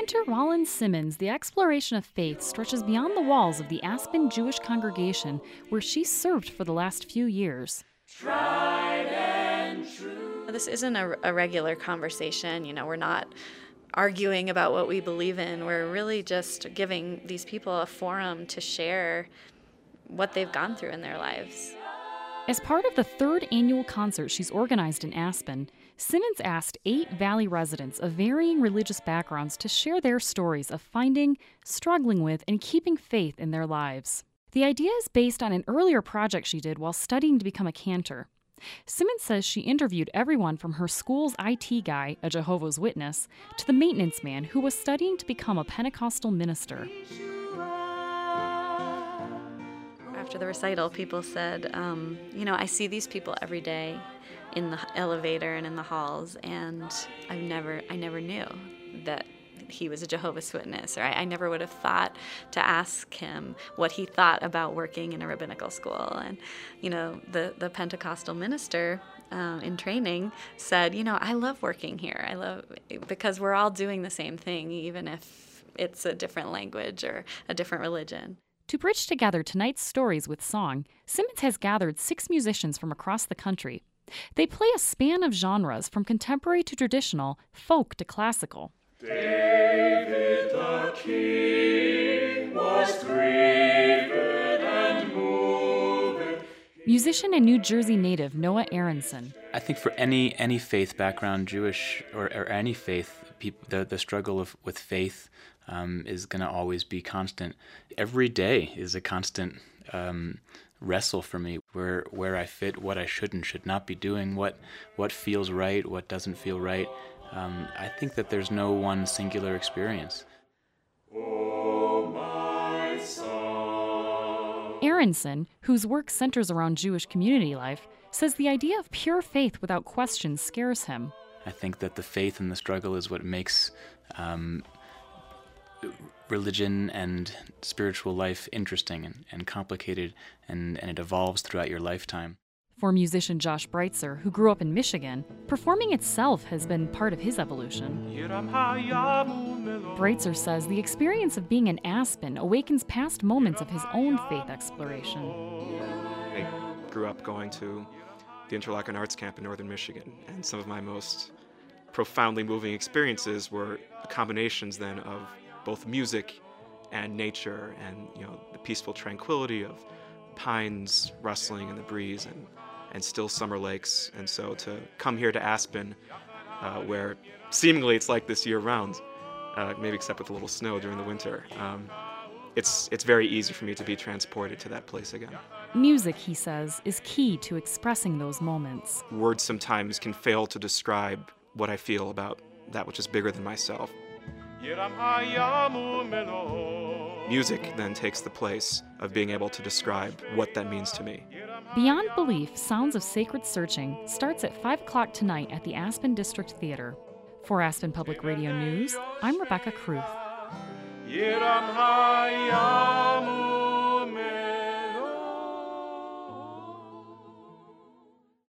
cantor Rollin Simmons, the exploration of faith stretches beyond the walls of the Aspen Jewish congregation where she served for the last few years. Tried and true. This isn't a regular conversation. We're not arguing about what we believe in. We're really just giving these people a forum to share what they've gone through in their lives. As part of the third annual concert she's organized in Aspen, Simmons asked 8 Valley residents of varying religious backgrounds to share their stories of finding, struggling with, and keeping faith in their lives. The idea is based on an earlier project she did while studying to become a cantor. Simmons says she interviewed everyone from her school's IT guy, a Jehovah's Witness, to the maintenance man who was studying to become a Pentecostal minister. After the recital, people said, I see these people every day in the elevator and in the halls, and I never knew that he was a Jehovah's Witness, or I never would have thought to ask him what he thought about working in a rabbinical school. And, the Pentecostal minister in training said, I love working here. Because we're all doing the same thing, even if it's a different language or a different religion. To bridge together tonight's stories with song, Simmons has gathered 6 musicians from across the country. They play a span of genres from contemporary to traditional, folk to classical. David the king was grieved and moved. Musician and New Jersey native Noah Aronson. I think for any faith background, Jewish or any faith, the struggle with faith is going to always be constant. Every day is a constant wrestle for me, where I fit, what I should and should not be doing, what feels right, what doesn't feel right. I think that there's no one singular experience. Oh, my son. Aronson, whose work centers around Jewish community life, says the idea of pure faith without question scares him. I think that the faith and the struggle is what makes religion and spiritual life interesting and complicated, and it evolves throughout your lifetime. For musician Josh Breitzer, who grew up in Michigan, performing itself has been part of his evolution. Breitzer says the experience of being in Aspen awakens past moments of his own faith exploration. I grew up going to the Interlochen Arts Camp in northern Michigan, and some of my most profoundly moving experiences were combinations then of both music and nature and the peaceful tranquility of pines rustling in the breeze and still summer lakes. And so to come here to Aspen, where seemingly it's like this year-round, maybe except with a little snow during the winter, it's very easy for me to be transported to that place again. Music, he says, is key to expressing those moments. Words sometimes can fail to describe what I feel about that which is bigger than myself. Music then takes the place of being able to describe what that means to me. Beyond Belief, Sounds of Sacred Searching starts at 5 o'clock tonight at the Aspen District Theater. For Aspen Public Radio News, I'm Rebecca Kruth.